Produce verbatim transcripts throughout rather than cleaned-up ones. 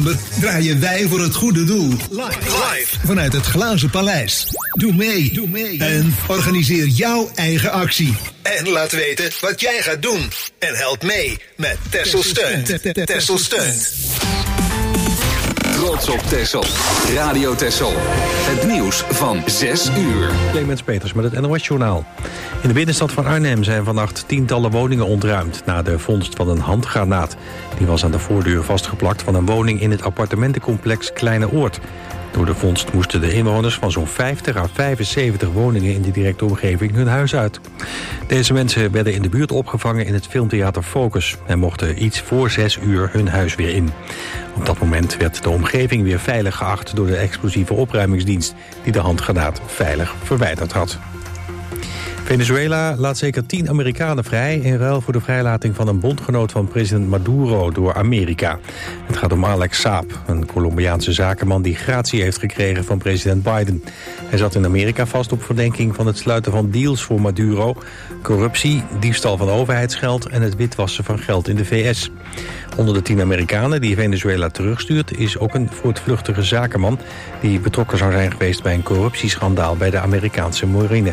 december draaien wij voor het goede doel. Live, live vanuit het Glazen Paleis. Doe mee, doe mee en organiseer jouw eigen actie. En laat weten wat jij gaat doen. En help mee met Texel Steunt. Texel Steunt. Trots op Texel. Radio Texel. Het nieuws van zes uur. Clemens Peters met het N O S-journaal. In de binnenstad van Arnhem zijn vannacht tientallen woningen ontruimd na de vondst van een handgranaat. Die was aan de voordeur vastgeplakt van een woning in het appartementencomplex Kleine Oord. Door de vondst moesten de inwoners van zo'n vijftig à vijfenzeventig woningen in de directe omgeving hun huis uit. Deze mensen werden in de buurt opgevangen in het filmtheater Focus en mochten iets voor zes uur hun huis weer in. Op dat moment werd de omgeving weer veilig geacht door de explosieve opruimingsdienst die de handgranaat veilig verwijderd had. Venezuela laat zeker tien Amerikanen vrij in ruil voor de vrijlating van een bondgenoot van president Maduro door Amerika. Het gaat om Alex Saab, een Colombiaanse zakenman die gratie heeft gekregen van president Biden. Hij zat in Amerika vast op verdenking van het sluiten van deals voor Maduro, corruptie, diefstal van overheidsgeld en het witwassen van geld in de V S. Onder de tien Amerikanen die Venezuela terugstuurt is ook een voortvluchtige zakenman die betrokken zou zijn geweest bij een corruptieschandaal bij de Amerikaanse marine.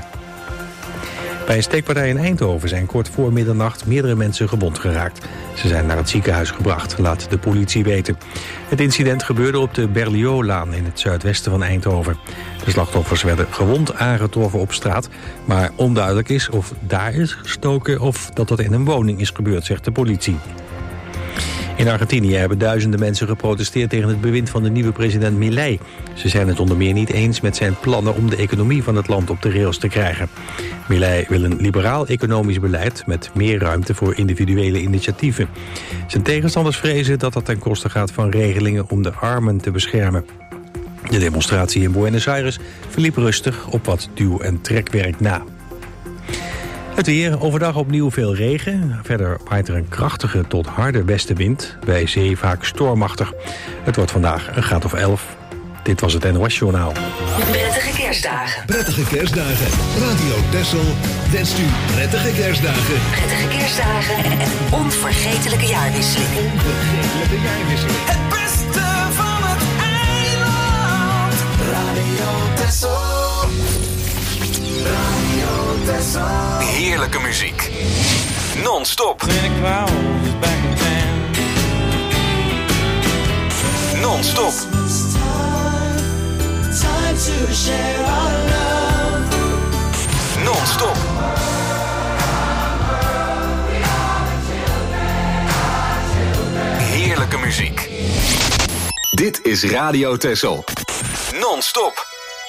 Bij een steekpartij in Eindhoven zijn kort voor middernacht meerdere mensen gewond geraakt. Ze zijn naar het ziekenhuis gebracht, laat de politie weten. Het incident gebeurde op de Berliolaan in het zuidwesten van Eindhoven. De slachtoffers werden gewond aangetroffen op straat, maar onduidelijk is of daar is gestoken of dat dat in een woning is gebeurd, zegt de politie. In Argentinië hebben duizenden mensen geprotesteerd tegen het bewind van de nieuwe president Milei. Ze zijn het onder meer niet eens met zijn plannen om de economie van het land op de rails te krijgen. Milei wil een liberaal economisch beleid met meer ruimte voor individuele initiatieven. Zijn tegenstanders vrezen dat dat ten koste gaat van regelingen om de armen te beschermen. De demonstratie in Buenos Aires verliep rustig op wat duw- en trekwerk na. Het weer, overdag opnieuw veel regen. Verder waait er een krachtige tot harde westenwind. Bij zee vaak stormachtig. Het wordt vandaag een graad of elf. Dit was het N O S-journaal. Prettige kerstdagen. Prettige kerstdagen. Radio Texel wenst u prettige kerstdagen. Prettige kerstdagen en een onvergetelijke jaarwisseling. Onvergetelijke jaarwisseling. Het beste van het eiland. Radio Texel. Radio Texel. Heerlijke muziek. Non-stop. Non-stop. Non-stop. Heerlijke muziek. Dit is Radio Texel. Non-stop.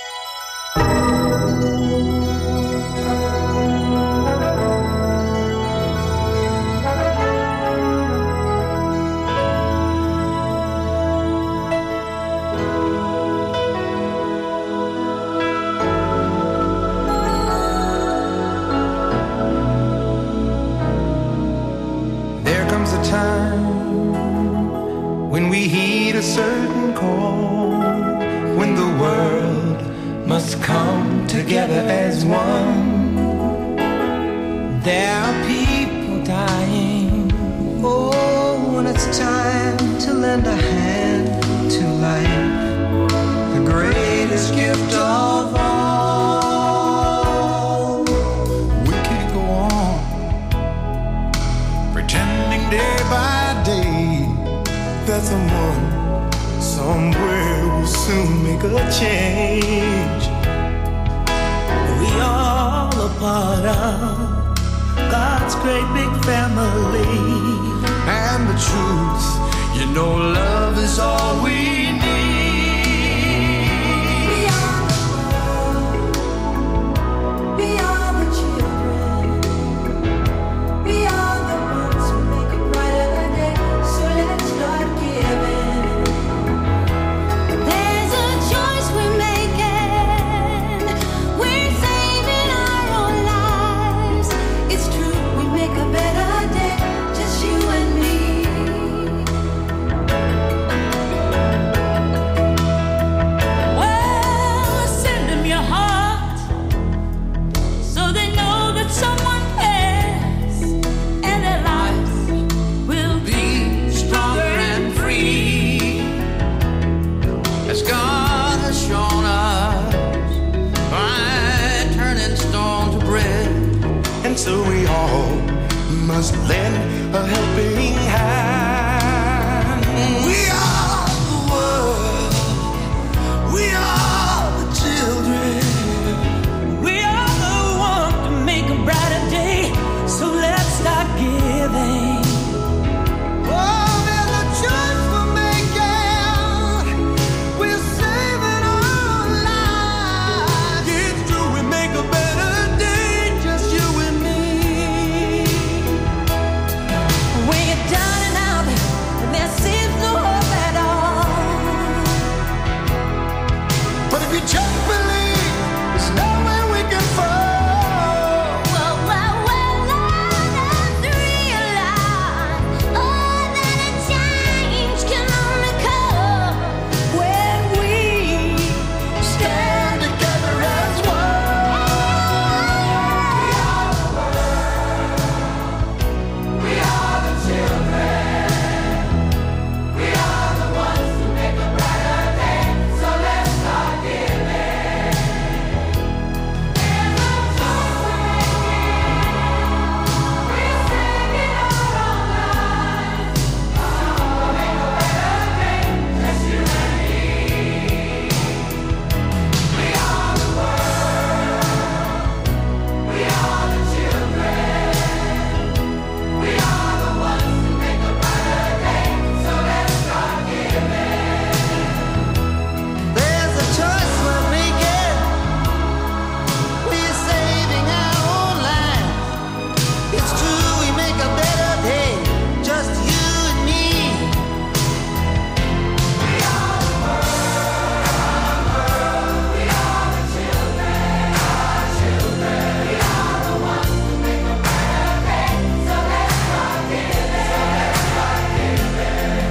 When we heed a certain call, when the world must come together as one. There are people dying. Oh, when it's time to lend a hand to life, the greatest gift of all. We can't go on pretending day by day that someone somewhere will soon make a change. We all a part of God's great big family. And the truth, you know, love is all we need. We are the world. We are the children. We are the ones who make a brighter day. So let's start giving. There's a choice we're making. We're saving our own lives. It's true, we make a better day. Just you and me. as God has shown us, by turning stone to bread. And so we all must lend a helping hand. We are the world. We are the children. We are the one to make a brighter day. So let's start giving. Oh, there's a choice we're making. We're saving our lives. It's true, we make a better day, just you and me. When you're down and out, and there seems no hope at all. But if you just believe, there's nowhere we can fall. Well, well, well, let us realize, oh, that a change can only come when we Stand together as one. We are the children. We are the ones to make a brighter day. So let's start giving. There's a choice we're making. We're saving our own lives. So we'll make a better day, just you and me. We are the world. We are the children. We are the ones to make a brighter day. So let's start giving. There's a choice we're making. We're saving our own lives. It's true, we make a better day, just you and me. We are the world. We are the children. Our children. We are the ones to make a brighter day. So let's start giving. So let's start giving.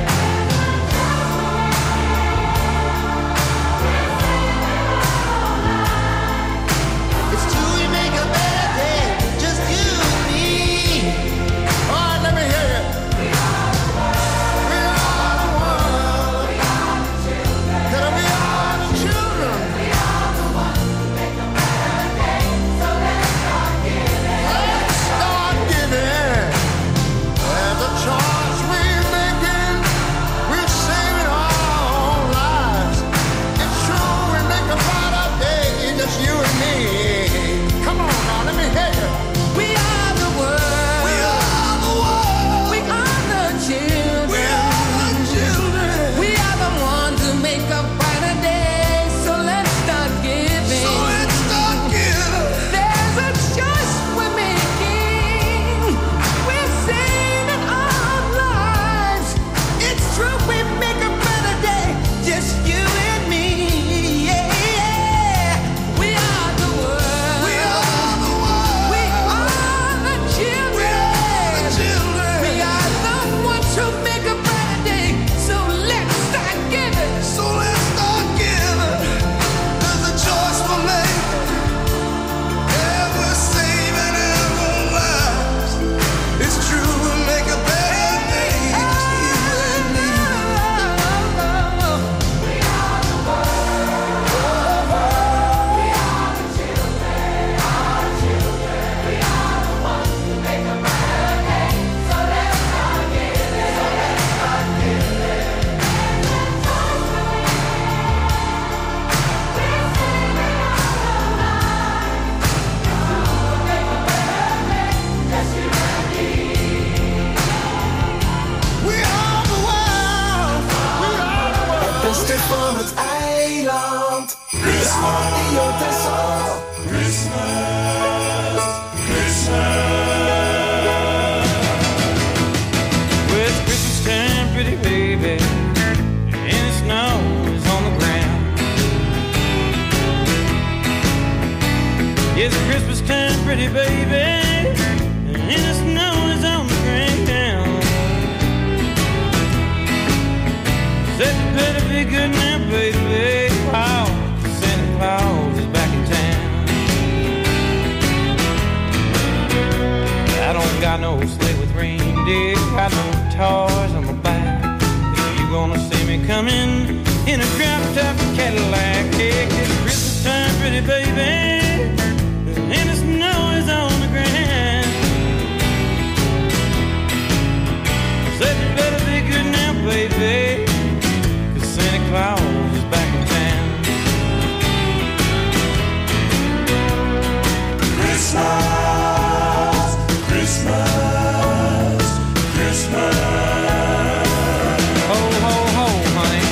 It's true, we make a better day, just you and me. All right, let me hear you. We are the world. We are the world. We are the children. That we are the children. We are the ones to make a brighter day. So let's start giving. Let's start giving. There's a choice we're making. We're saving our own lives. It's true, we make a brighter day, just you and me. Come on now, let me hear you. We are the world. We are the world. We are the children. We are the children. We are the ones to make a brighter day. So let's start giving. So let's start giving. There's a choice we're making. We're saving our lives. It's true, we make a better day, just you and me. Yeah, yeah. We are the world. We are the world. We are the children. The children. We are the ones who make a brighter day. So let's start giving. So let's start giving. There's a choice we're making. Yeah, we're saving our lives. It's true, we'll make a better day. Just you and me. We are the world. We are the children. Our children. We are the ones to make a brighter day. So let's start giving. So let's start giving. There's a choice we're making. We're saving our own lives. So we'll make a better day, just you and me. We are the world. We are the world. Het beste van het eiland. Radio Texel. Well, it's Christmas time, pretty baby, and the snow is on the ground. It's Christmas time, pretty baby, and the snow is on the ground. Said you better be good now, baby, oh, Santa Claus is back in town. I don't got no sleigh with reindeer, got no toys on my back. If you gonna see me coming, in a drop-top Cadillac. Hey, it's Christmas time, pretty baby, and the snow is on the ground. Said you better be good now, baby, 'cause Santa Claus is back in town. Christmas, Christmas, Christmas. Ho, ho, ho, honey.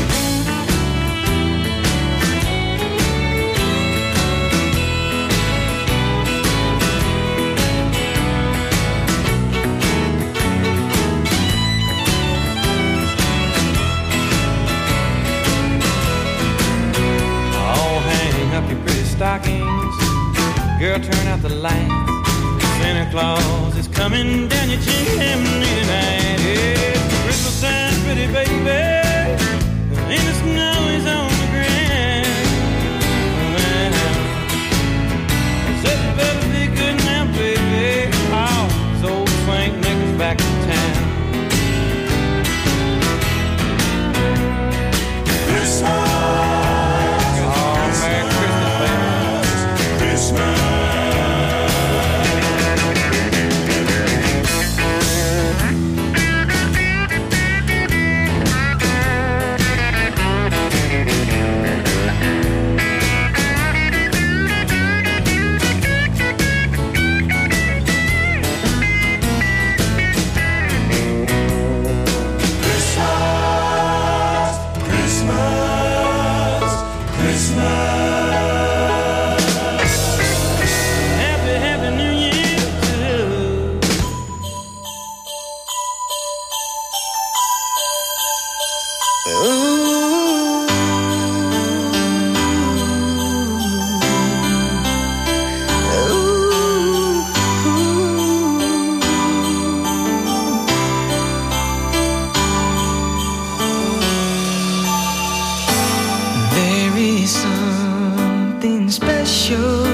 Oh, hang up your pretty stockings. Girl, turn out the lights. Santa Claus is coming down your chimney tonight. It's Christmas time, pretty baby, and the snow is on the ground. Said you better be good now, baby. Oh, so old Saint Nick is back in town. Christmas. Oh, Merry Christmas, baby. Christmas. Happy, happy New Year too. There is something special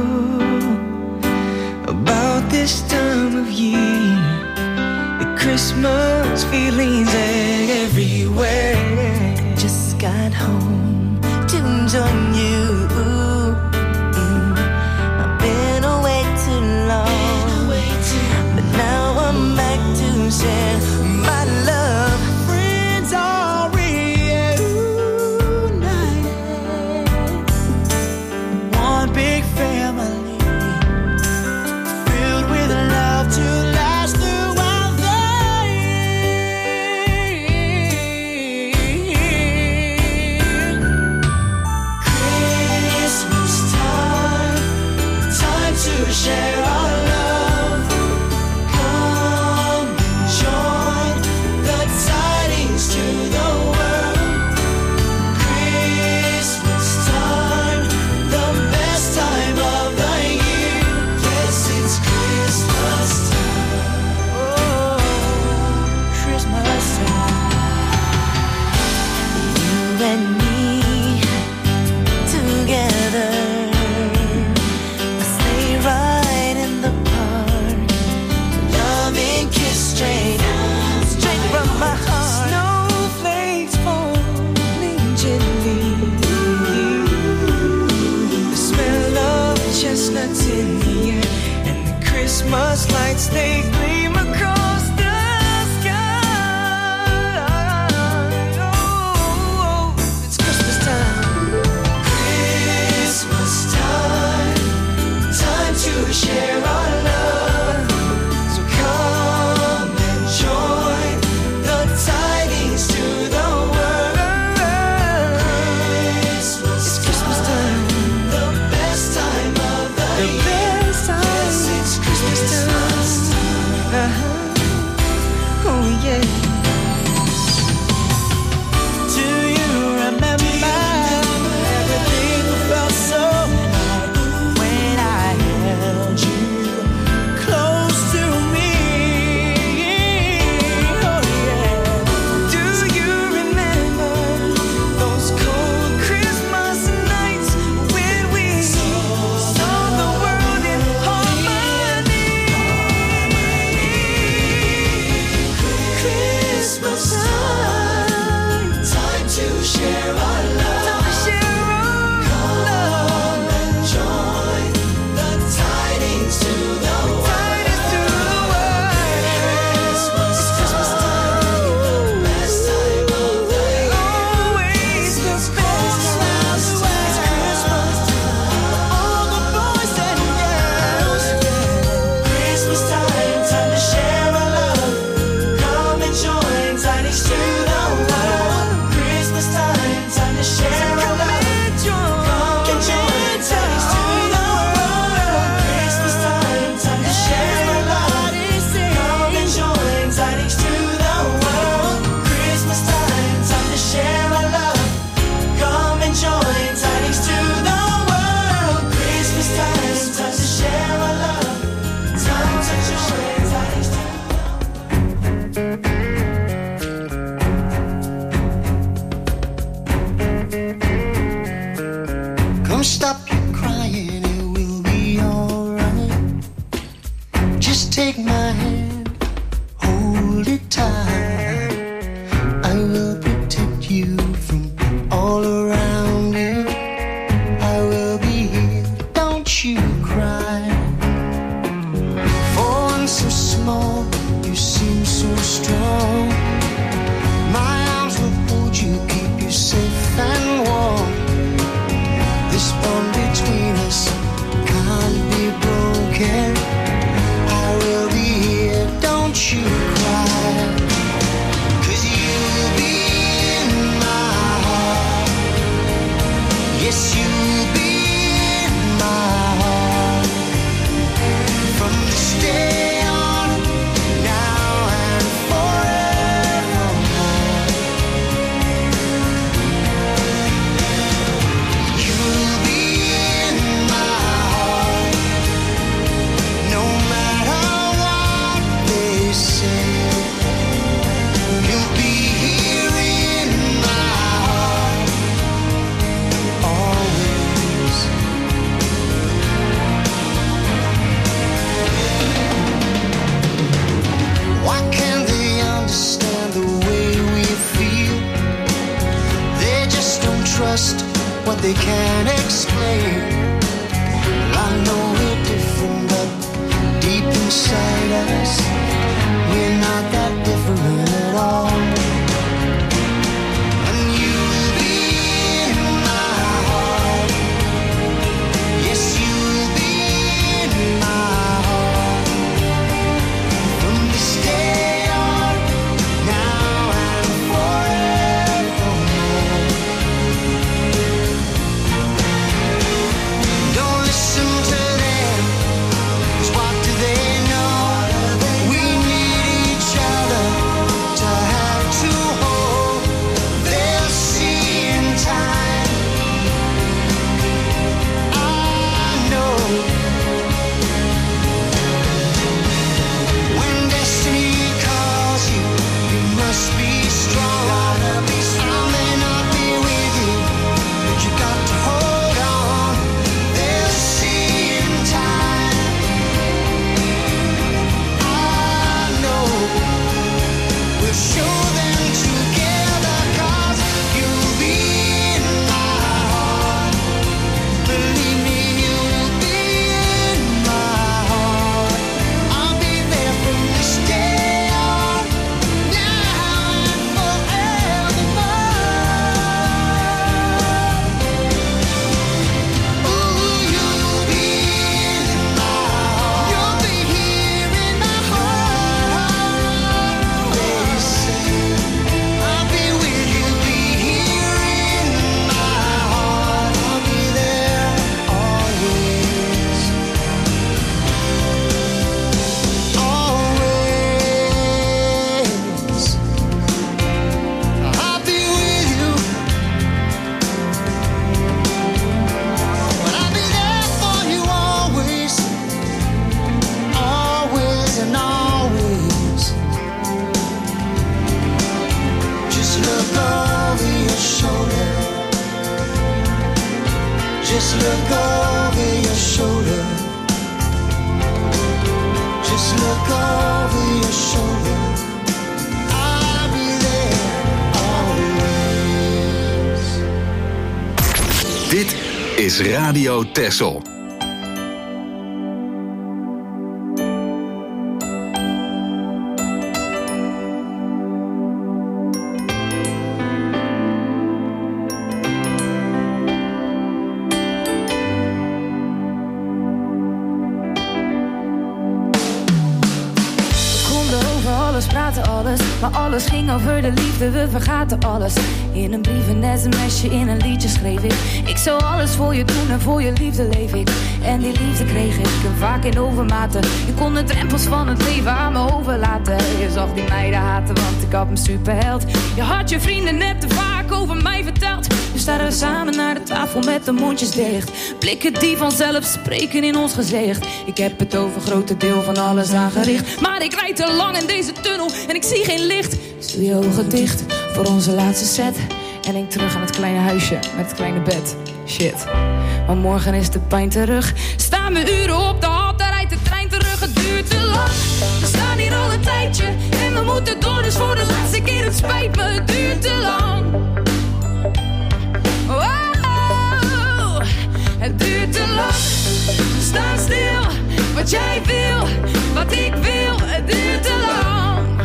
about this time of year. The Christmas feelings everywhere. Just got home to join you. Mm, I've been away too long, but now I'm back to share my love. Friends are reunited. One big family filled with love to last throughout the year. share our love. Time to share our love. Come and join the tidings to the world. Tidings to the world. Christmas time, the best time of the year. Always the best time of the world. All the boys and girls. Christmas time, time to share our love. Come and join tidings to the world. Christmas time, time to share our Come love. and join. Come and join tidings to the world. Christmas time, time to share our love. Come and join tidings to the world. Christmas time, time to share our love. Come and join tidings to the world. Christmas time, time to share our love. Time to join tidings to Come stop your crying, it will be alright. Just take my hand, hold it tight. I will protect you from all around you. I will be here, don't you cry. For one so small, you seem so strong. My arms will hold you, keep you safe and warm. This bond between us can't be broken. I will be here, don't you cry. 'Cause you'll be in my heart. Yes, you'll be in my heart. From this day on, now and forevermore. You'll be in my heart, no matter what they say. You'll be here in my heart, always. Why can't they understand the way we feel? They just don't trust what they can't explain. I know we're different, but deep inside us, we're not that different at all. And you'll be in my heart. Yes, you'll be in my heart. From this day on, now and forevermore. Don't listen to them, 'cause what do they know? We need each other to have to hold. They'll see in time. I know when destiny calls you, you must be strong. I may not be with you, but you got to hold on. They'll see in time. I know we'll show them together, 'cause you'll be in my heart. Believe me, you'll be in my heart. I'll be there from this day on, now and forevermore. Ooh, you'll be in my heart. You'll be here in my heart. Always. I'll be with you, be here in my heart. I'll be there always. Always. I'll be with you. But I'll be there for you always. Always and always. Just look over your shoulder. Just look over your shoulder. Just look over your shoulder. I'll be there always. Dit is Radio Texel. Maar alles ging over de liefde, we vergaten alles. In een brief, een sms'je, in een liedje schreef ik. Ik zou alles voor je doen en voor je liefde leef ik. En die liefde kreeg ik en vaak in overmaten. Je kon de drempels van het leven aan me overlaten. Je zag die meiden haten, want ik had me superheld. Je had je vrienden net te vaak over mij verteld. Nu staan we samen naar de tafel met de mondjes dicht. Blikken die vanzelf spreken in ons gezicht. Ik heb het over grote deel van alles aangericht. Maar ik rijd te lang in deze tunnel en ik zie geen licht. Dus doe je ogen dicht voor onze laatste set. En denk terug aan het kleine huisje met het kleine bed. Shit, maar morgen is de pijn terug. Staan we uren op de hal, daar rijdt de trein terug. Het duurt te lang, we staan hier al een tijdje. En we moeten door, dus voor de laatste keer, het spijt me. Het duurt te lang. Oh, het duurt te lang. We staan stil, wat jij wil, wat ik wil. Het duurt te lang.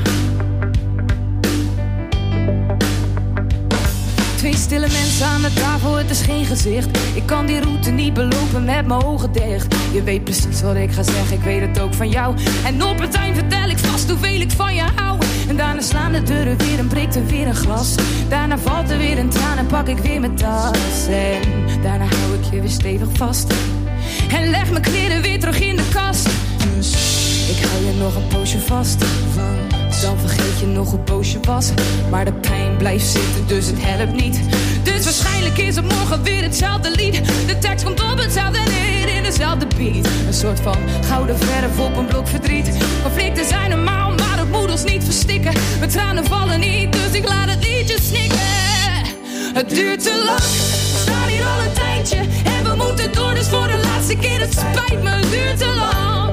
Twee stille mensen aan de tafel, het is geen gezicht. Ik kan die route niet belopen met mijn ogen dicht. Je weet precies wat ik ga zeggen, ik weet het ook van jou. En op het eind vertel ik vast hoeveel ik van je hou. En daarna slaan de deuren weer en breekt er weer een glas. Daarna valt er weer een traan en pak ik weer mijn tas. En daarna hou ik je weer stevig vast. En leg mijn kleren weer terug in de kast. Dus ik hou je nog een poosje vast. Dan vergeet je nog hoe boos je was. Maar de pijn blijft zitten, dus het helpt niet. Dus waarschijnlijk is het morgen weer hetzelfde lied. De tekst komt op hetzelfde neer in dezelfde beat. Een soort van gouden verf op een blok verdriet. Conflicten zijn normaal, maar het moet ons niet verstikken. Mijn tranen vallen niet, dus ik laat het liedje snikken. Het duurt te lang, we staan hier al een tijdje. En we moeten door, dus voor de laatste keer, het spijt me. Het duurt te lang.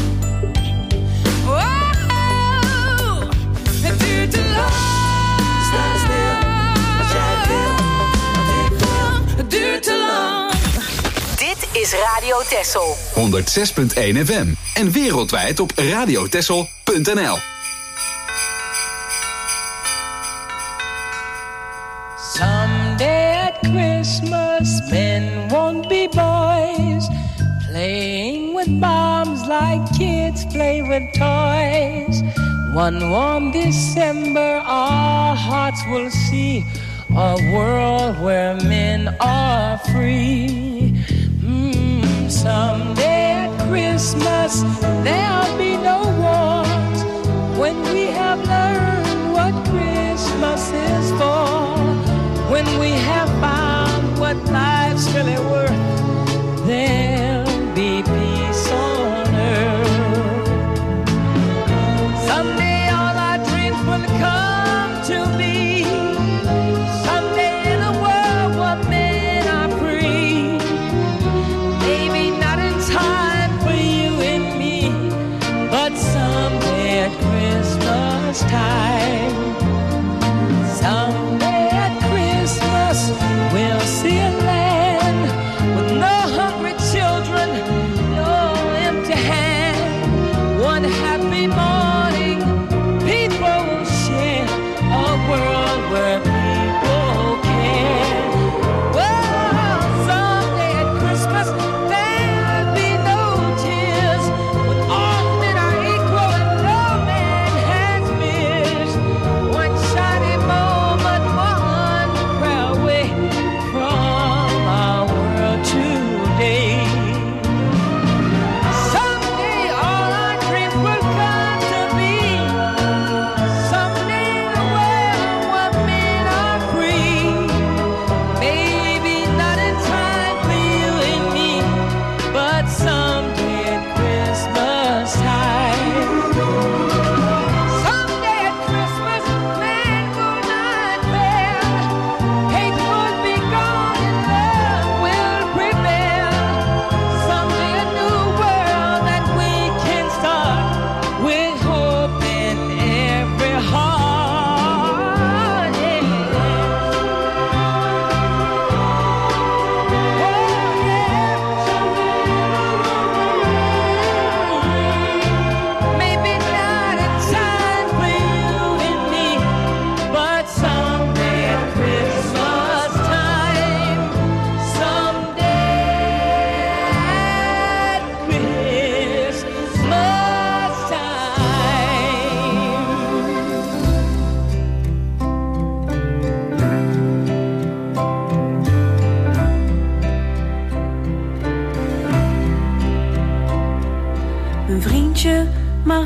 Het duurt te lang. Sta stil, wat jij wil, wat ik wil. Het duurt te lang. Dit is Radio Texel. honderd zes punt één F M en wereldwijd op radiotexel punt n l. Someday at Christmas, men won't be boys, playing with bombs like kids play with toys. One warm December, our hearts will see a world where men are free. Mm, someday at Christmas, there'll be no wars when we have learned what Christmas is for. When we have found what life's really worth, there'll be peace on earth. Someday all our dreams will come to be. Someday in a world where men are free. Maybe not in time for you and me,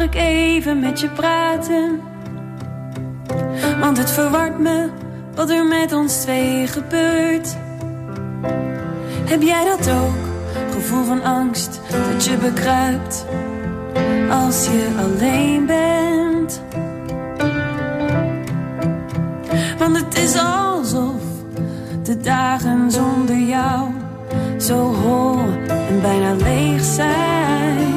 mag ik even met je praten? Want het verwart me wat er met ons twee gebeurt. Heb jij dat ook? Gevoel van angst dat je bekruipt als je alleen bent. Want het is alsof de dagen zonder jou zo hol en bijna leeg zijn.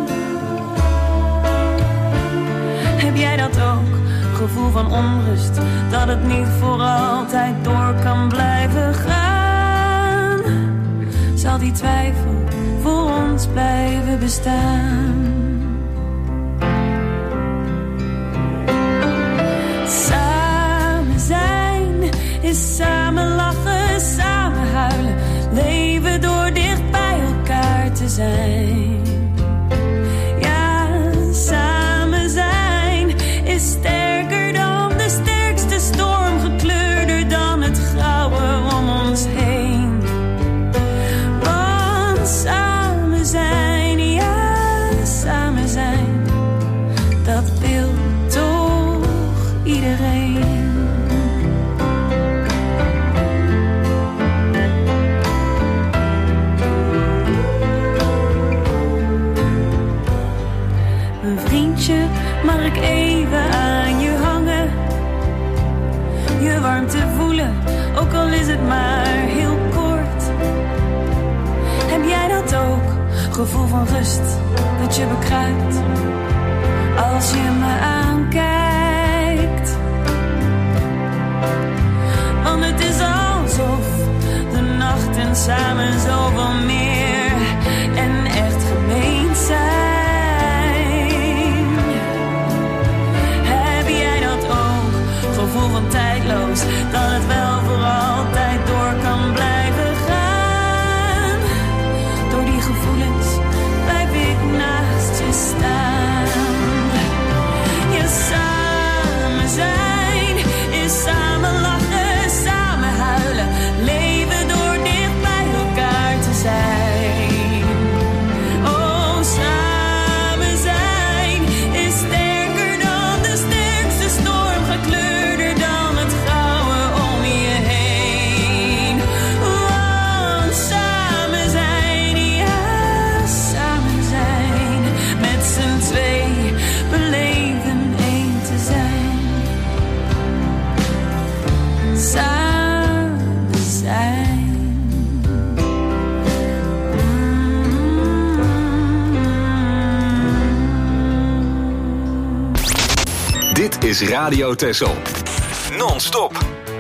Heb jij dat ook? Gevoel van onrust dat het niet voor altijd door kan blijven gaan. Zal die twijfel voor ons blijven bestaan? Samen zijn is samen lachen, samen huilen, leven door dicht bij elkaar te zijn. Ja, samen zijn is sterker dan de sterkste storm, gekleurder dan het grauwe om ons heen. Want samen zijn, ja, samen zijn, dat wil toch iedereen. Mijn vriendje, mag ik even aan je hangen? Je warmte voelen, ook al is het maar heel kort. Heb jij dat ook? Gevoel van rust dat je bekruipt als je me aankijkt. Want het is alsof de nachten samen zoveel meer en echt gemeen zijn. Heb jij dat ook? Gevoel van tijdloos, dat het wel voor altijd door kan blijven gaan. Door die gevoelens blijf ik naast je staan. Ja, samen zijn is samen lachen, samen huilen, leven door dicht bij elkaar te zijn. Oh, samen zijn is sterker dan de sterkste storm, gekleurder dan het grauwe om je heen. Want samen zijn, ja, samen zijn, met z'n twee beleven één te zijn. Samen zijn. Dit is Radio Texel. Non-stop.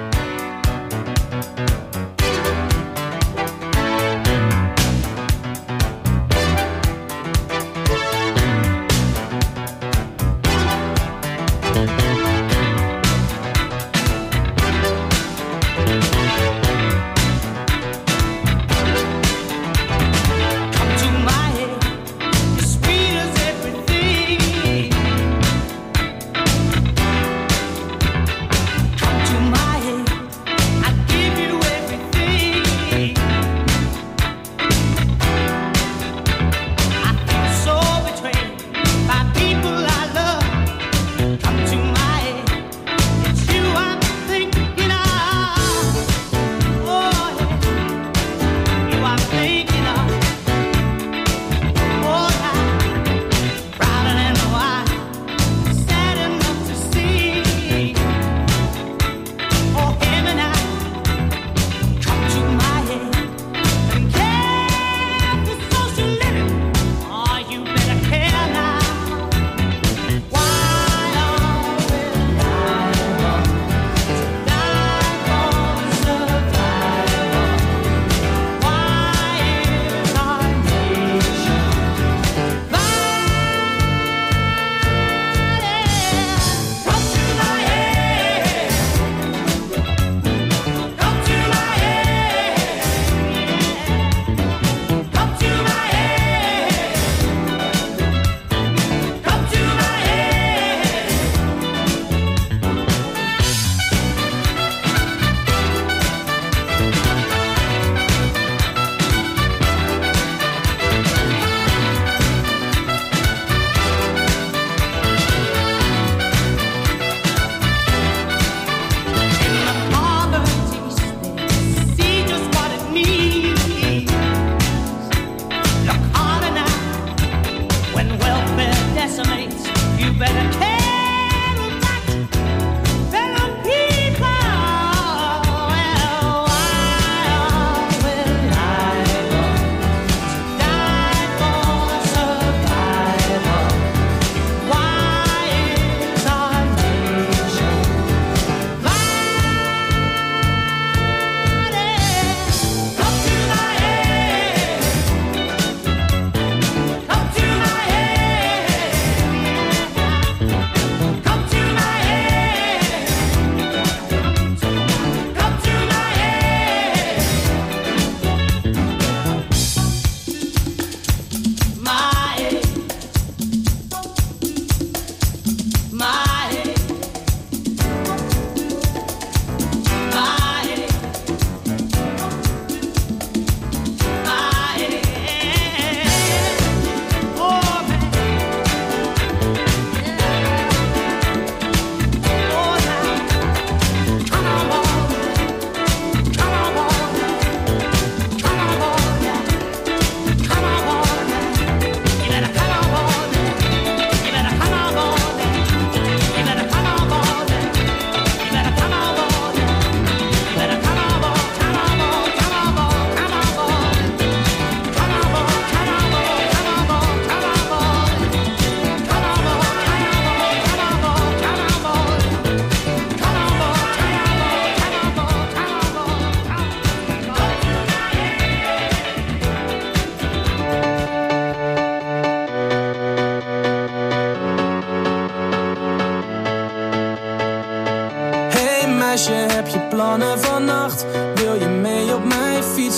Come to my head, you're sweet as everything. Come to my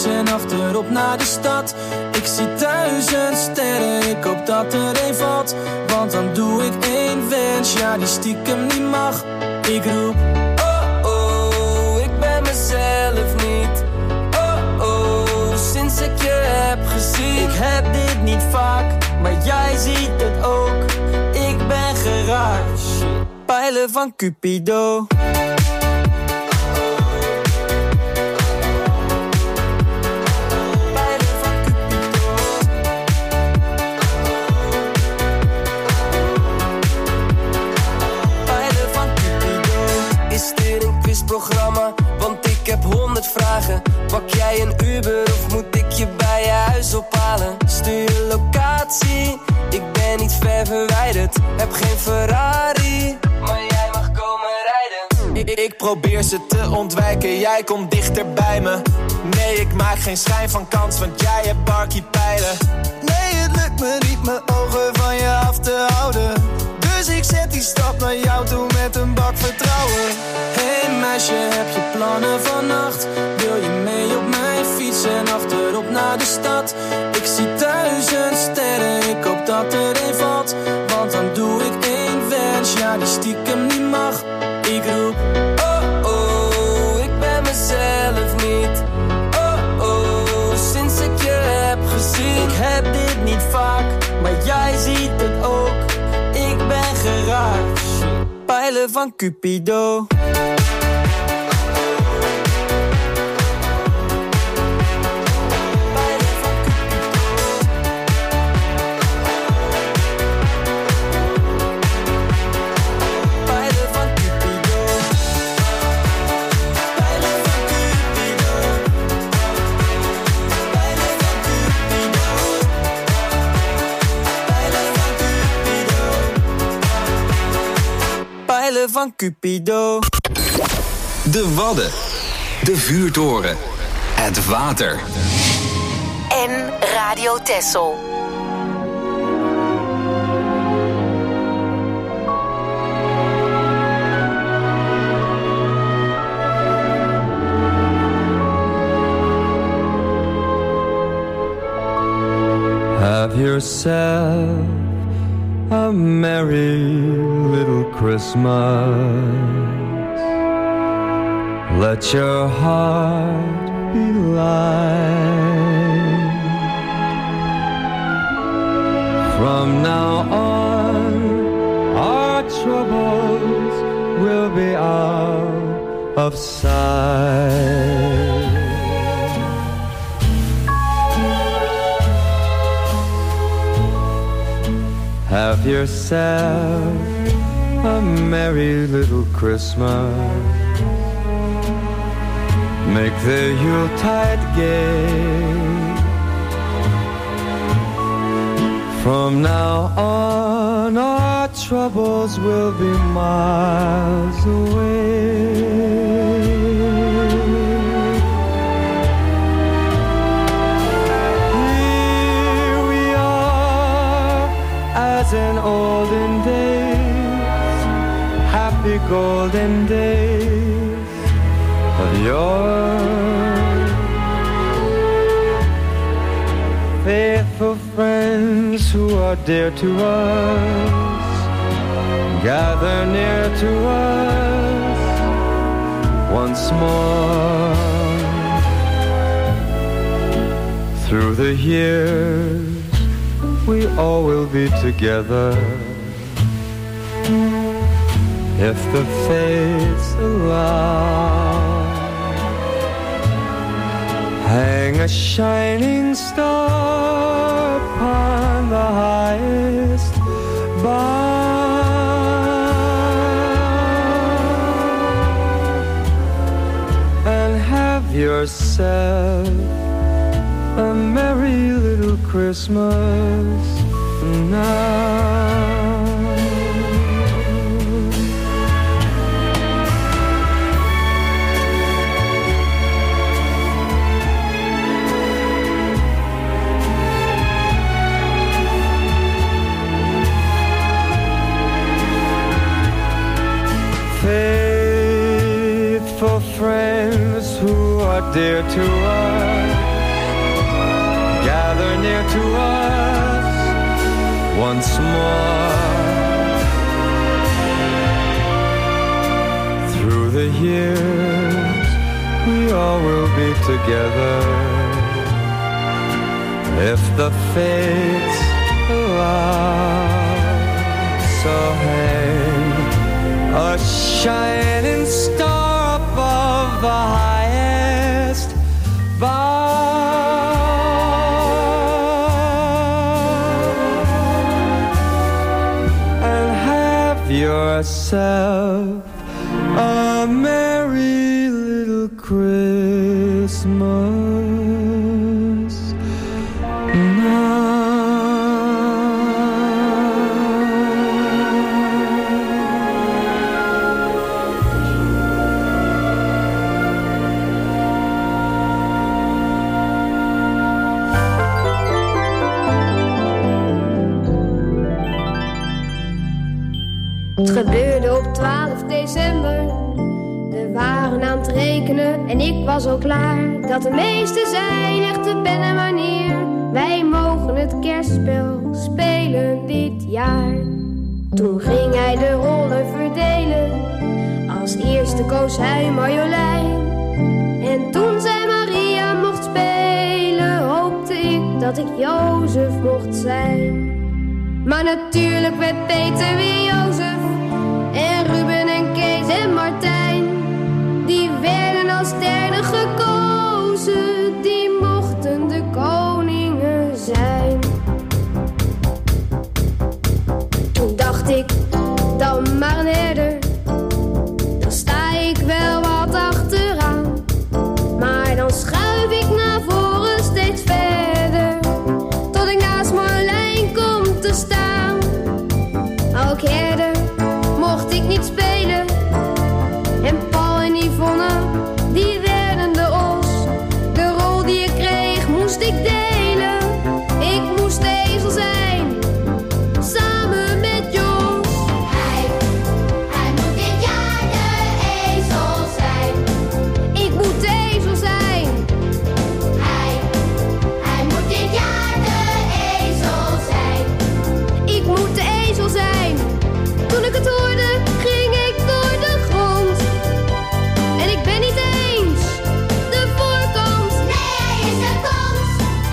fiets en achterop naar de stad. Ik zie duizend sterren, ik hoop dat er een valt. Want dan doe ik één wens, ja die stiekem niet mag. Ik roep, oh oh, ik ben mezelf niet. Oh oh, sinds ik je heb gezien. Ik heb dit niet vaak, maar jij ziet het ook. Ik ben geraakt, shit. Pijlen van Cupido. Programma, want ik heb honderd vragen. Pak jij een Uber of moet ik je bij je huis ophalen? Stuur je locatie, ik ben niet ver verwijderd. Heb geen Ferrari, maar jij mag komen rijden. Ik, ik probeer ze te ontwijken, jij komt dichter bij me. Nee, ik maak geen schijn van kans, want jij hebt barkie pijlen. Nee, het lukt me niet mijn ogen van je af te houden. Dus ik zet die stap naar jou toe met een bak vertrouwen. Hey meisje, heb je plannen vannacht? Wil je mee op mijn fiets en achterop naar de stad? Ik zie duizend sterren, ik hoop dat er een valt. Want dan doe ik één wens, ja die stiekem niet mag. Ik roep, oh oh, ik ben mezelf niet. Oh oh, sinds ik je heb gezien. Ik heb dit niet vaak, maar jij ziet het ook. Ik ben geraakt, pijlen van Cupido. Van Cupido. De Wadden. De Vuurtoren. Het water. En Radio Texel. Have yourself a merry little Christmas. Let your heart be light. From now on, our troubles will be out of sight. Have yourself a merry little Christmas. Make the Yuletide gay. From now on, our troubles will be miles away. As in olden days, happy golden days of yore. Faithful friends who are dear to us, gather near to us once more. Through the years we all will be together, if the fates allow. Hang a shining star upon the highest bough, and have yourself a merry little Christmas now. Faithful friends who are dear to us, gather near to us once more. Through the years, we all will be together, if the fates allow. So hang a shining star above the highest bough, and have yourself a merry little Christmas now. Het gebeurde op twaalf december. We waren aan het rekenen en ik was al klaar. Dat de meesten zijn echte ben en wanneer wij mogen het kerstspel spelen dit jaar. Toen ging hij de rollen verdelen. Als eerste koos hij Marjolein. En toen zij Maria mocht spelen, hoopte ik dat ik Jozef mocht zijn. Maar natuurlijk werd Peter weer Jozef. En Ruben en Kees en Martijn, die werden als derde gekozen. Die mochten de koningen zijn. Toen dacht ik, dan maar een herder. Dan sta ik wel wat achteraan. Maar dan schuif ik naar voren steeds verder, tot ik naast Marlijn kom te staan. Ook herder mocht ik niet spelen. En Paul en Yvonne, die werden de os. De rol die ik kreeg, moest ik delen. Ik moest de ezel zijn, samen met Jos. Hij, hij moet dit jaar de ezel zijn. Ik moet de ezel zijn. Hij, hij moet dit jaar de ezel zijn. Ik moet de ezel zijn. Toen ik het hoorde, ging ik door de grond. En ik ben niet eens de voorkant. Nee, hij is de kant.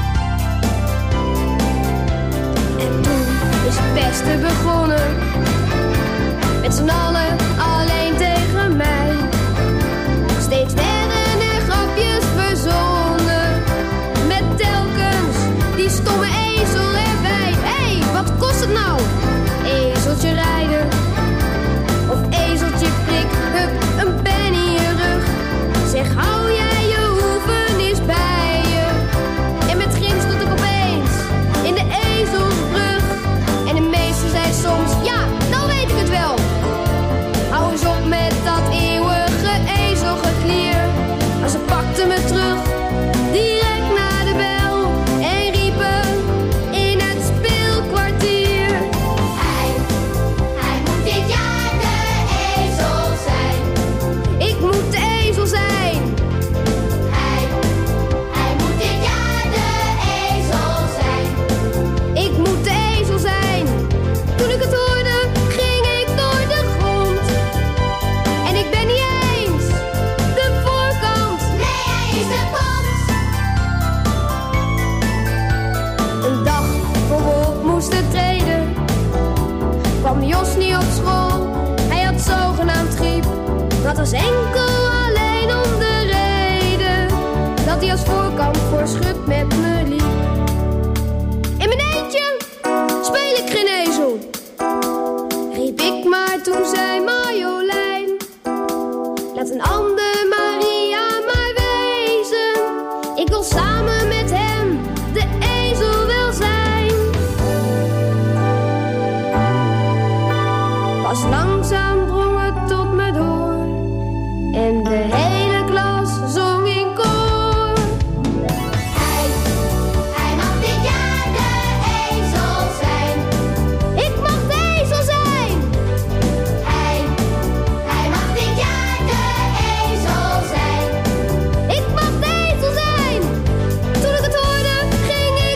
En toen is het beste begonnen. Met z'n allen alleen tegen mij. Steeds werden er grapjes verzonnen. Met telkens die stomme ezel erbij. Hé, hey, wat kost het nou? Ezeltje rijden of ezeltje prik, hup, een pen in je rug. Zeg, hou jij je hoeven eens bij je. En met grim stond ik opeens in de ezelsbrug. En de meester zei soms, ja, nou weet ik het wel. Hou eens op met dat eeuwige ezelgeklier. Maar ze pakten me terug, direct naar de bel. En riepen in het speelkwartier. Hij, hij moet dit jaar de ezel zijn. Ik moet de ezel zijn. Hij, hij moet dit jaar de ezel zijn. Ik moet de ezel zijn. Toen ik het hoorde, ging ik door de grond. En ik ben niet eens de voorkant. Nee, hij is de kant. Een dag voor we op moesten treden, kwam Jos niet op school. Hij had zogenaamd griep. Dat was enkel alleen om de reden dat hij als voorkant voor schut met me liep. In mijn eentje speel ik geen ezel, riep ik, maar toen zei Marjolein, laat een ander Maria maar wezen. Ik wil samen met hem de ezel wel zijn. Pas langzaam drong het tot me door. En de hele klas zong in koor. Hij, hij mag dit jaar de ezel zijn. Ik mag de ezel zijn. Hij, hij mag dit jaar de ezel zijn. Ik mag de ezel zijn. Toen ik het hoorde, ging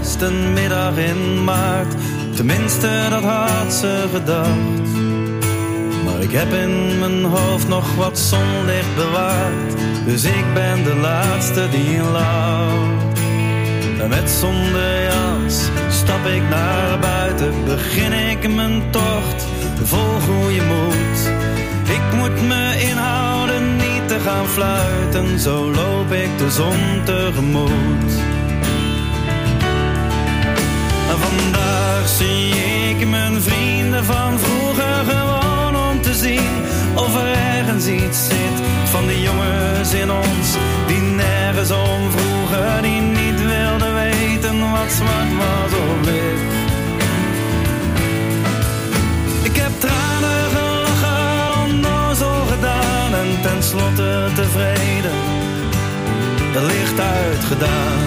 best een middag in maart. Tenminste, dat had ze gedacht. Maar ik heb in mijn hoofd nog wat zonlicht bewaard. Dus ik ben de laatste die lacht. En met zonder jas stap ik naar buiten. Begin ik mijn tocht, vol goede moed. Ik moet me inhouden niet te gaan fluiten. Zo loop ik de zon tegemoet. En vandaag zie ik mijn vrienden van vroeger gewoon om te zien of er ergens iets zit van die jongens in ons die nergens om vroegen, die niet wilden weten wat zwart was of wit. Ik heb tranen gelachen, onnozel gedaan en tenslotte tevreden, het licht uitgedaan.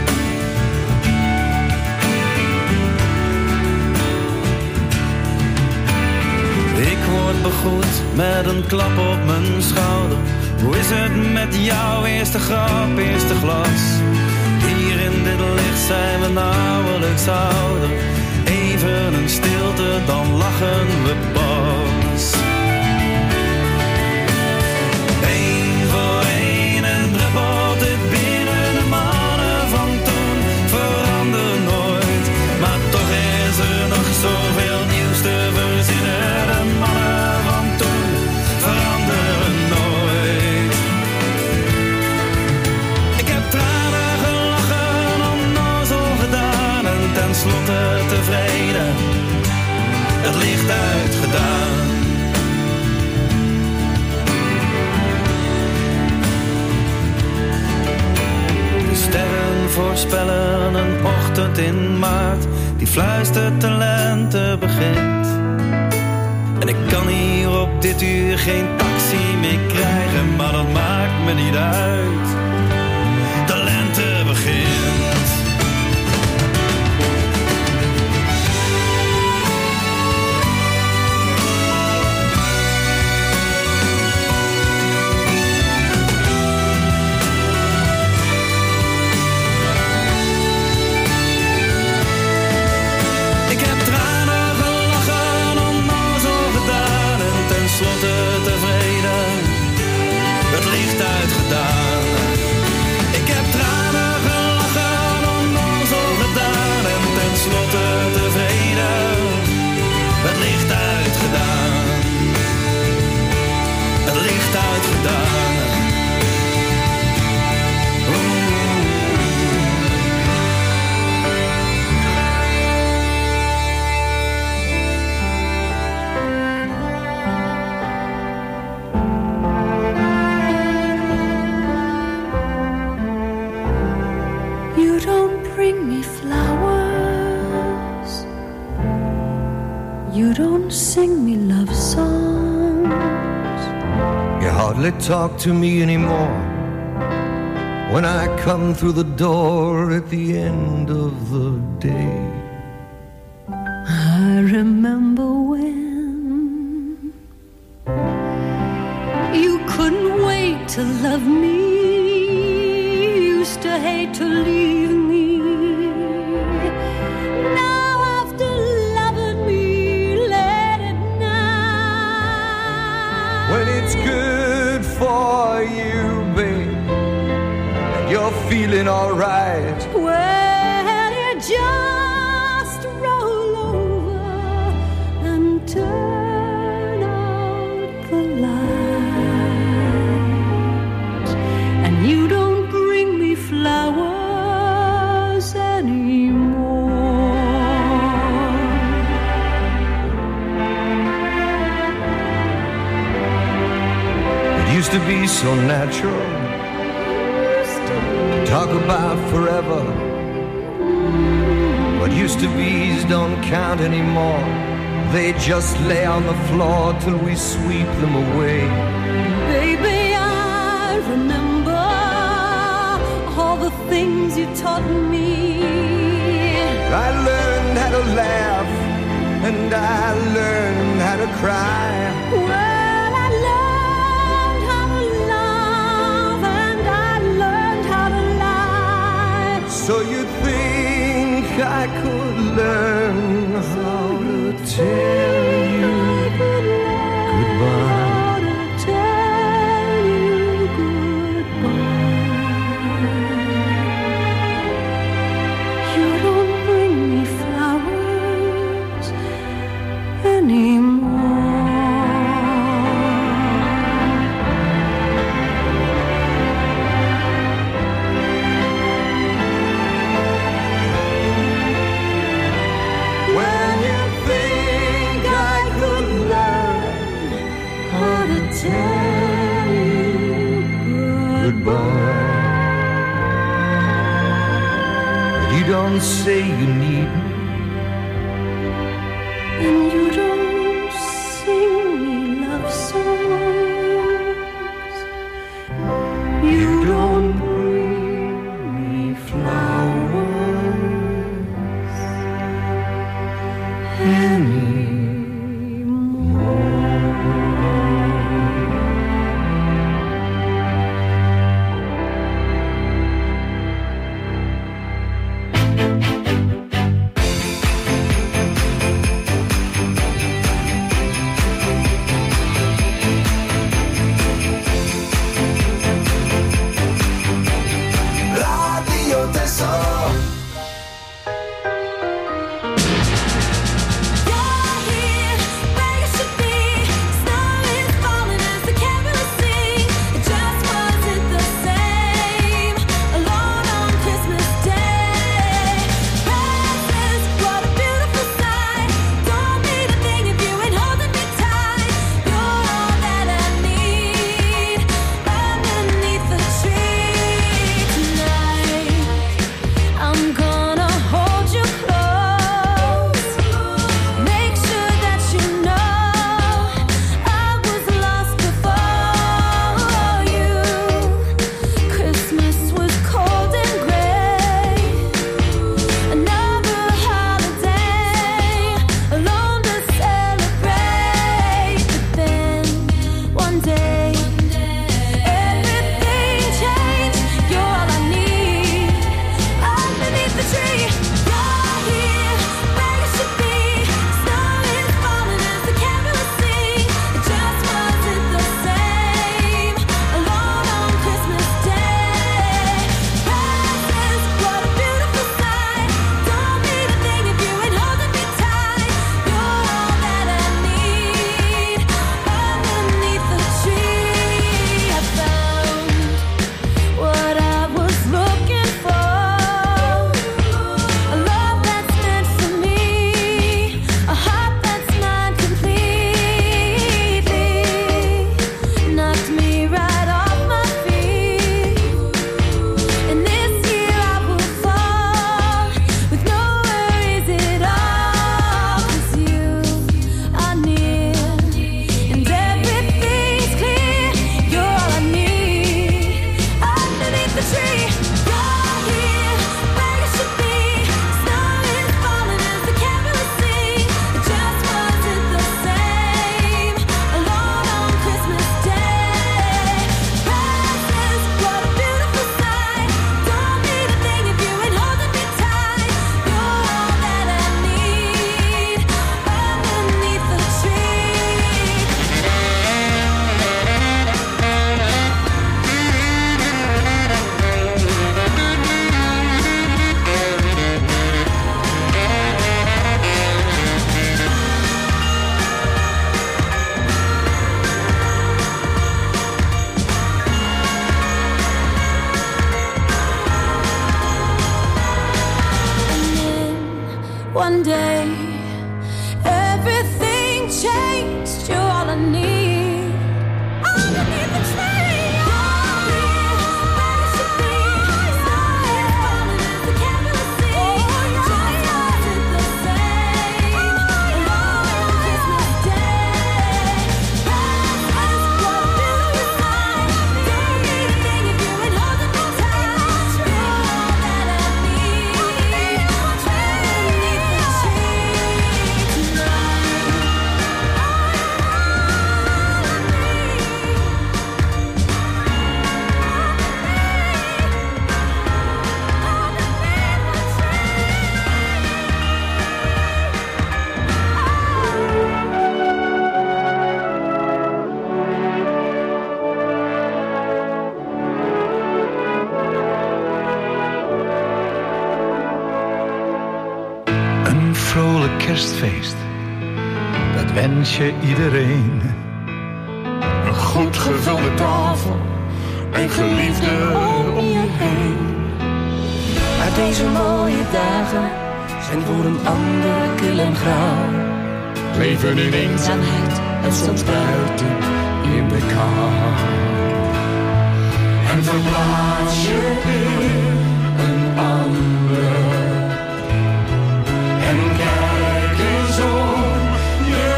Ik word begroet met een klap op mijn schouder. Hoe is het met jou? Eerste grap, eerste glas. Hier in dit licht zijn we nauwelijks ouder. Even een stilte, dan lachen we pas. Eén voor één en druppelt het binnen. De mannen van toen veranderen nooit. Maar toch is er nog zoveel nieuws te verzinnen. De mannen van toen veranderen nooit. Ik heb tranen gelachen, onnozel gedaan en tenslotte tevreden, het licht uitgedaan. De sterren voorspellen een ochtend in maart die fluistert de lente begint. En ik kan hier op dit uur geen taxi meer krijgen, maar dat maakt me niet uit. De lente begint. Tenslotte tevreden, het licht uitgedaan. Ik heb tranen gelachen, onnozel gedaan en tenslotte tevreden, het licht uitgedaan. Het licht uitgedaan. You don't sing me love songs. You hardly talk to me anymore when I come through the door at the end of the day. I remember when you couldn't wait to love me, used to hate to leave me. When it's good for you, babe, and you're feeling alright, well, you just roll over and turn out the light, and you don't bring me flowers anymore. Used to be so natural, talk about forever. What used to be's don't count anymore. They just lay on the floor till we sweep them away. Baby, I remember all the things you taught me. I learned how to laugh and I learned how to cry. Well, so you think goodbye. But you don't say you need me, and you don't sing me love songs. You don't bring me flowers anymore. One day, everything changed. You're all I need. Underneath the tree. Kerstfeest, dat wens je iedereen. Een goed gevulde tafel en geliefden om je heen. Maar deze mooie dagen zijn voor een ander kil en grauw. Leven in eenzaamheid en soms buiten in de kou. En verblij weer een ander. En kijk eens om je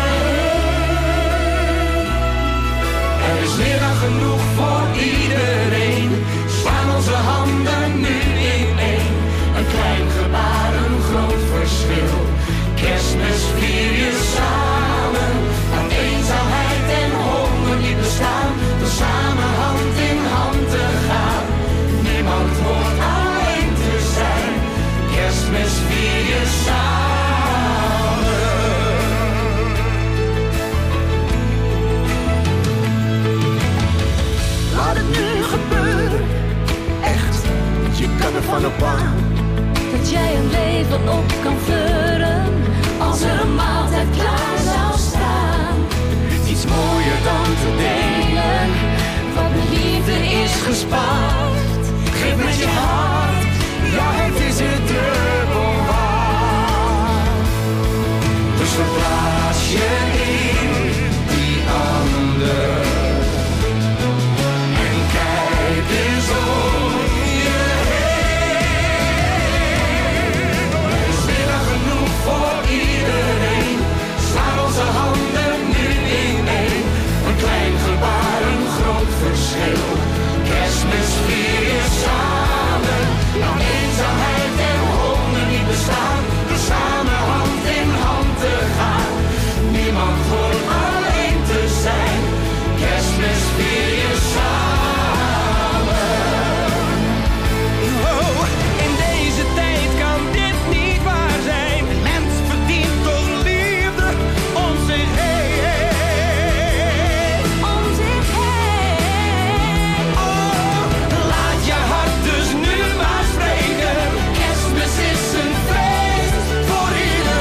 heen. Er is meer dan genoeg voor iedereen. Slaan onze handen nu in één. Een klein gebaar, een groot verschil. Kerstmis vier je samen. Laat eenzaamheid en honger niet bestaan. Door samen hand in hand te gaan. Niemand hoort alleen te zijn. Kerstmis vier je samen. Laat het nu gebeuren. Echt, je kan er van op aan. Dat jij een leven op kan fleuren. Als er een maaltijd klaar zou staan. Niets mooier dan te delen. Wat met liefde is gespaard. Geef met je hart, ja het is het dubbel waard. Dus verplaats je in die ander. En kijk eens om je heen. Er is meer dan genoeg voor iedereen. Slaan onze handen nu in één. Een klein gebaar, een groot verschil. Kerstmis vier je samen. Laat eenzaamheid en honger niet bestaan. Door samen hand in hand te gaan. Niemand hoort alleen te zijn. Kerstmis vier je samen. Oh, in deze tijd kan dit niet waar zijn. Een mens verdient toch liefde om zich heen. Om zich heen. Oh, laat je hart dus nu maar spreken. Kerstmis is een feest voor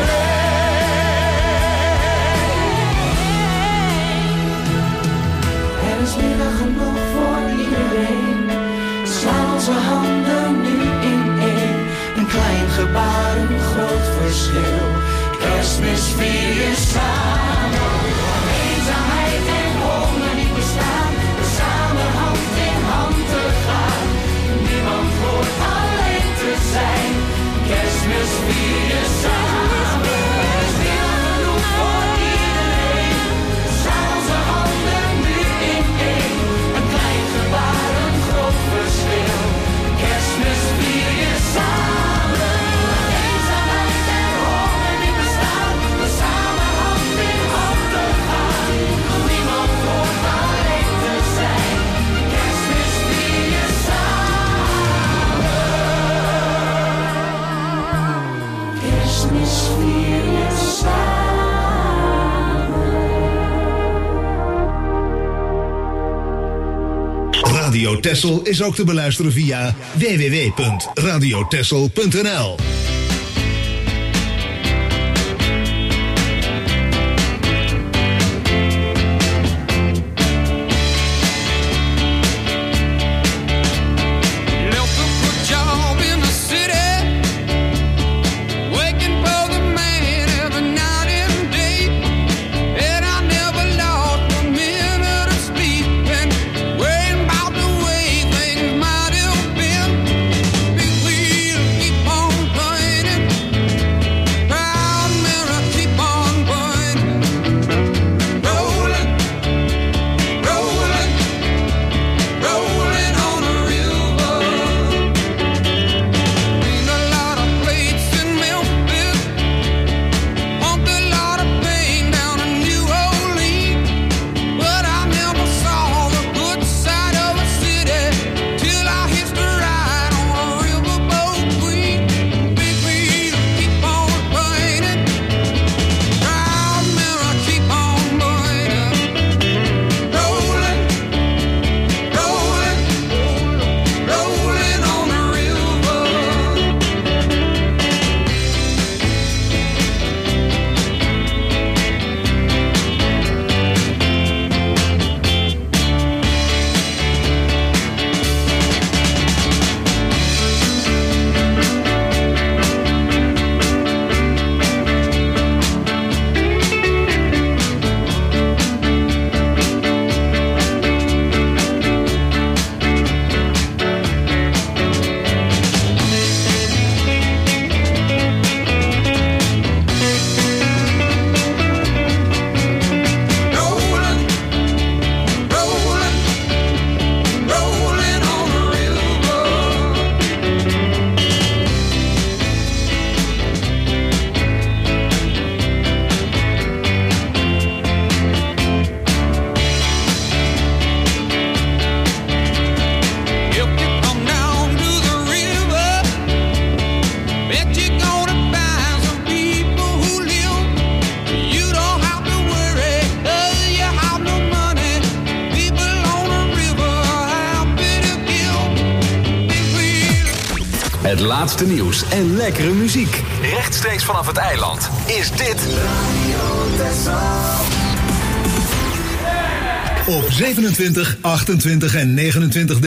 iedereen. Er is meer dan genoeg voor iedereen. Slaan onze handen nu in één. Een klein gebaar, een groot verschil. Kerstmis vier je samen. Eenzaamheid en honger niet bestaan. Door samen hand in hand te gaan. Niemand hoort alleen te zijn. Kerstmis vier je samen. Er is meer dan genoeg voor iedereen. Slaan onze handen nu in één. Een klein gebaar, een groot verschil. Kerstmis vier je samen. Eenzaamheid en honger niet bestaan. Door samen hand in hand te gaan. Niemand hoort alleen te zijn. Kerstmis vier je samen. Kerstmis vier je samen. Radio Texel is ook te beluisteren via w w w punt radio texel punt n l. Left a good job in the city, working for the man every night and day, and I never lost a minute of sleep and worrying about the way things might have been. Big wheel keep on turning. Het laatste nieuws en lekkere muziek. Rechtstreeks vanaf het eiland is dit Op zevenentwintig, achtentwintig en negenentwintig